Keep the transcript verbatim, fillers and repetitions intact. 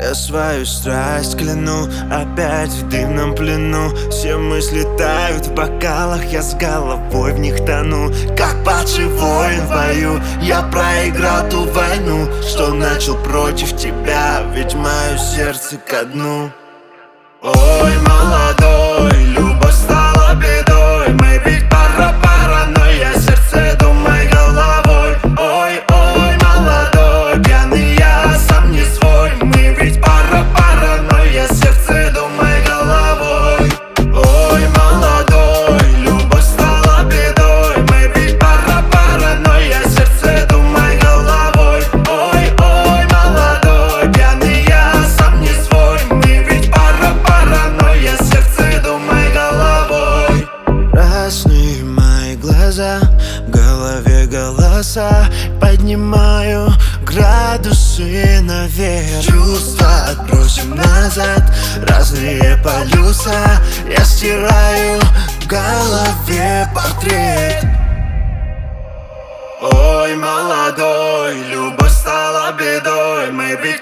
Я свою страсть кляну, опять в дымном плену. Все мысли тают в бокалах, я с головой в них тону. Как падший воин в бою, я проиграл ту войну, что начал против тебя, ведь мое сердце ко дну. Ой, молодой, любовь стала бедой, мы ведь пара-пара, но я сердце думай головой. Ой, ой, молодой, пьяный я сам не свой, мы ведь пара-пара, но я сердце думай головой. Ой, молодой, любовь стала бедой, мы ведь пара-пара, но я сердце думай головой. Ой, ой, молодой, пьяный я сам не свой, мы ведь пара-пара, но я сердце думай головой. Красные мои глаза, в голове голоса, поднимаю градусы наверх. Чувства отбросим назад, разные полюса, я стираю в голове портрет. Ой, молодой, любовь стала бедой, мы ведь